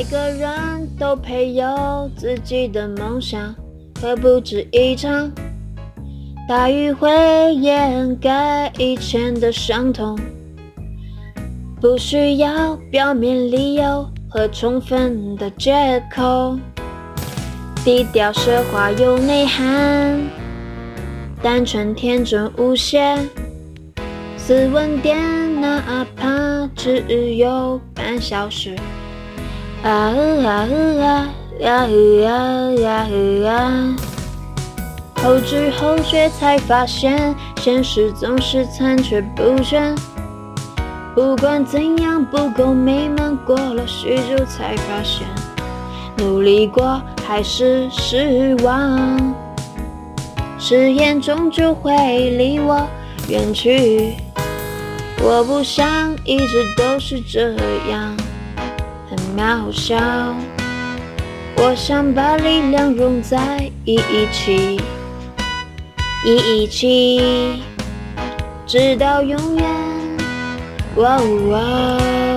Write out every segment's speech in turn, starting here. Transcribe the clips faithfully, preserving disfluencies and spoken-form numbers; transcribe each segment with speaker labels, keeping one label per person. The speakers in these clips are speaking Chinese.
Speaker 1: 每个人都配有自己的梦想，可不止一场。大雨会掩盖以前的伤痛，不需要表面理由和充分的借口。低调奢华有内涵，单纯天真无邪。斯文点，哪怕只有半小时。啊啊啊啊啊啊啊！后知后觉才发现，现实总是残缺不全。不管怎样不够美满，过了许久才发现，努力过还是失望。誓言终究会离我远去，我不想一直都是这样，很渺小。我想把力量融在一起，一起，直到永远。哇哇！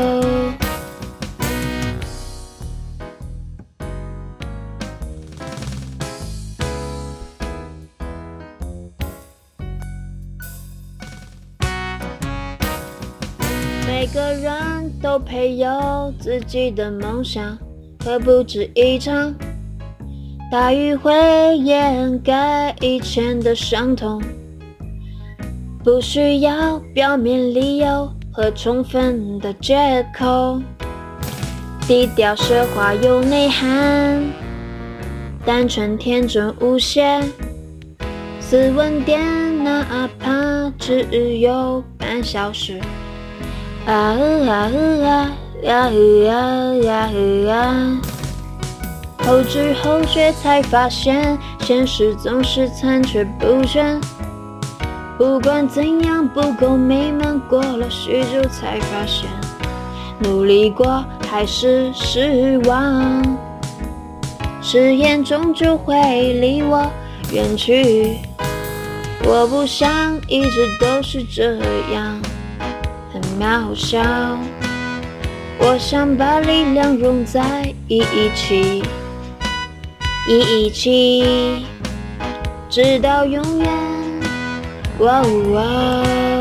Speaker 1: 每个人都配有自己的梦想，可不止一场。大雨会掩盖以前的伤痛，不需要表面理由和充分的借口。低调奢华有内涵，单纯天真无邪。斯文点，哪怕只有半小时。啊啊啊啊啊啊啊！后知后觉才发现，现实总是残缺不全。不管怎样不够美满，过了许久才发现，努力过还是失望。誓言终究会离我远去，我不想一直都是这样，很渺小。我想把力量融在一起，一起，直到永远。哇哇！